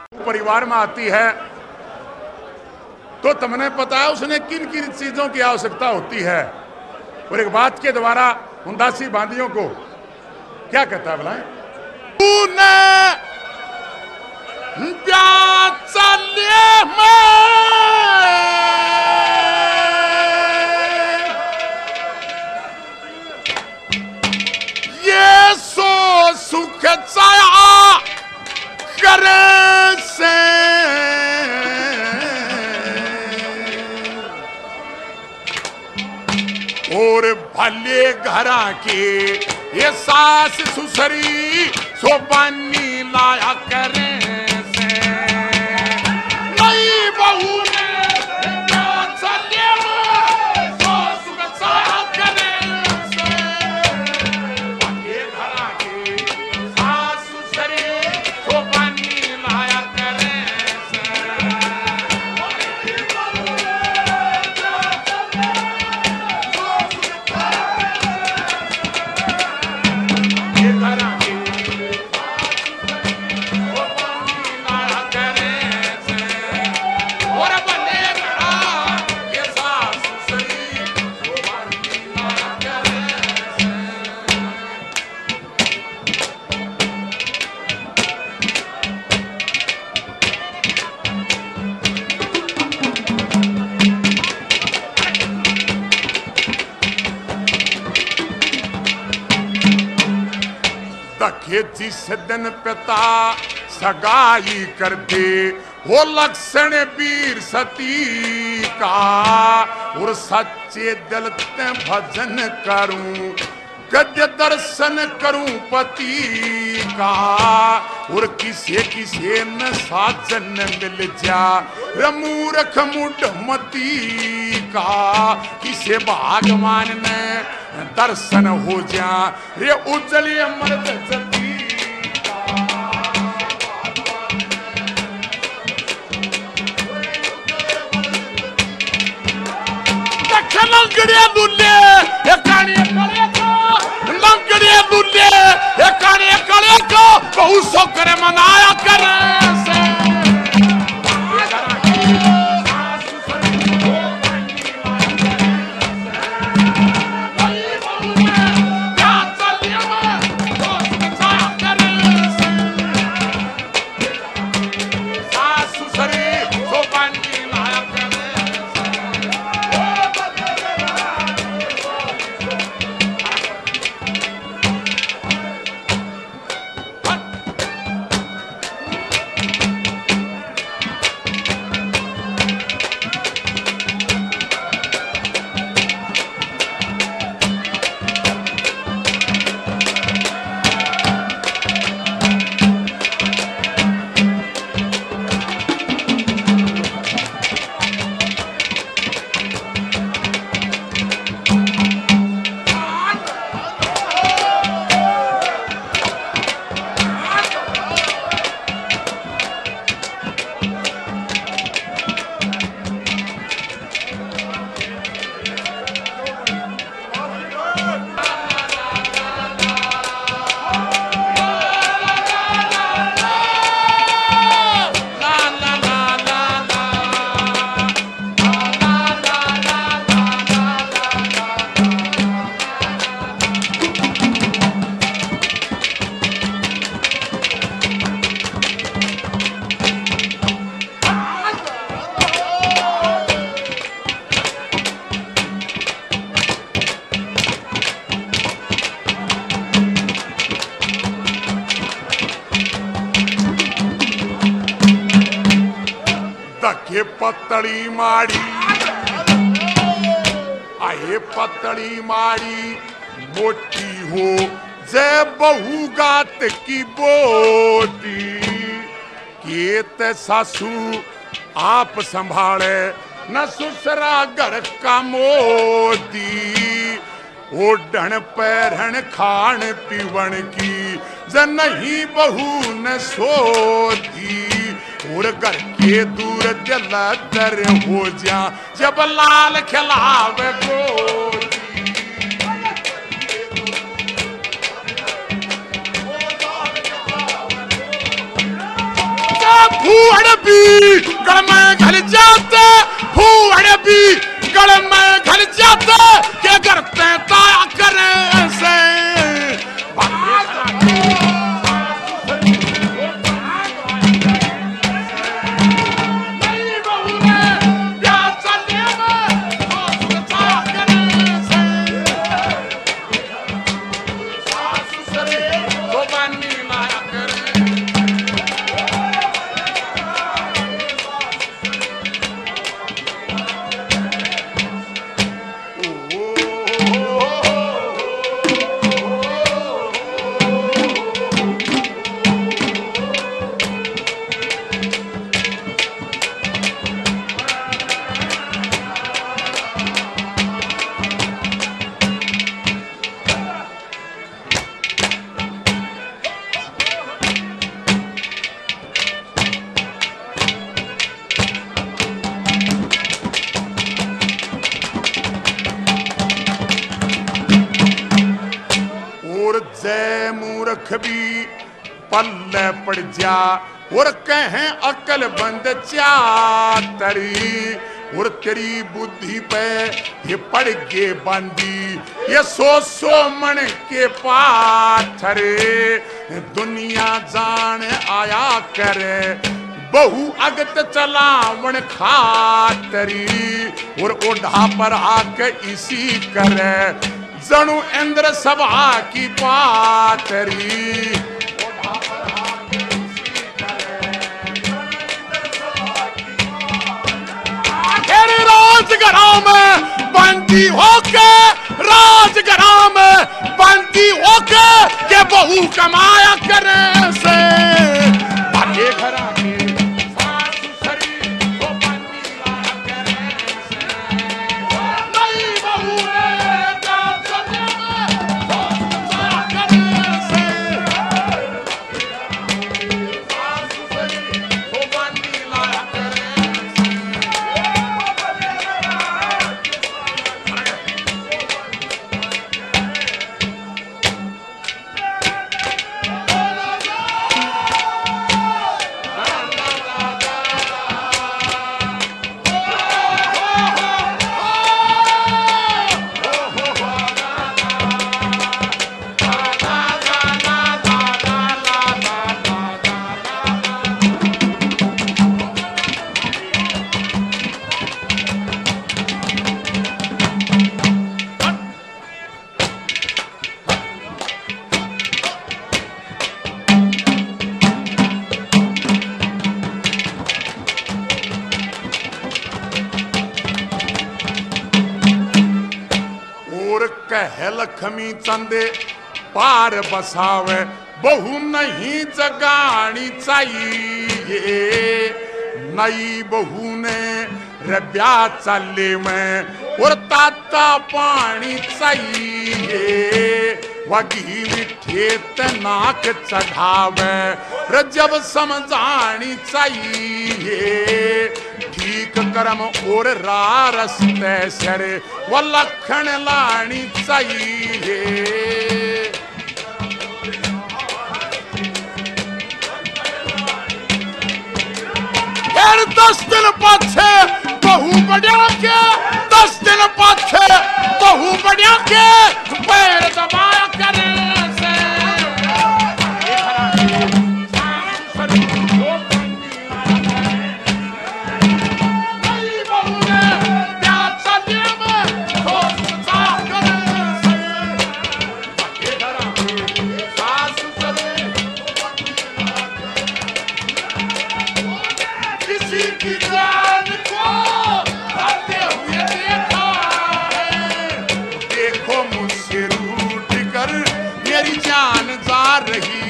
परिवार में आती है तो तुमने पता है उसने किन किन चीजों की आवश्यकता होती है। और एक बात के द्वारा उन दासी बांदियों को क्या कहता है बुलाए, ये सो सुख चाया करे से और भले घरा के ये सास सुसरी सोबानी लाया करे से नई बहू ने क्या चले सो सुख चाया करे से भले घरा के सास सुसरी सोबानी लाया करे जिस दिन पिता सगाई करते वो लक्षण वीर सती का और सच्चे दिल ते भजन करूं गद्य दर्शन करूं पति का और किसे किसे न साजन मिल जा मूर्ख मुठ मती का किसे भगवान में दर्शन हो जा रे उजले मर्द जती लंगड़े दुल्ले एकाने कले को लंगड़े दुल्ले एकाने कले को बहुत सो करे मनाया करे से के पतड़ी माड़ी आए पतड़ी माड़ी मोटी हो जय बहू गात की बोटी केत सासू आप संभाले न ससुरा घर का मोती ओढ़न पैरन खान पीवन की जन ही बहू न सोती और घर के दूर जला दर हो जा जब लाल खिलावे गोरी फूहड़ भी गड़ में घल जाते, फूहड़ भी गड़ में घल जाते, क्या करते ताया करें से जय मूर्ख भी पल्ले पड़ जा और कहें अकल बंद चातरी और तेरी बुद्धि पे ये पड़ के बंदी ये सो मन के पाथरे दुनिया जान आया करे बहु अगत चलावण खातरी और ओढ़ा पर आके इसी करे जणु इंद्र सभा की पातरी राजगरा में बंदी होके, राजगरा में बंदी होके के बहू कमाया करे से भागे घरा के लक्ष्मी चंदे पार बसावे बहु नहीं जगानी चाहिए नई बहू ने रब्या चले में और ताता पानी चाहिए वगी मिठेत नाक चढ़ावे जब समझानी चाहिए ठीक कर्म और रास्ते सरे वो लखन लानी चाहिए 10 दिन पाछे बहू बढ़िया के 10 दिन पाछे बहू बढ़िया के पैर दबाया करे से देखो मुझसे रूठ कर मेरी जान जा रही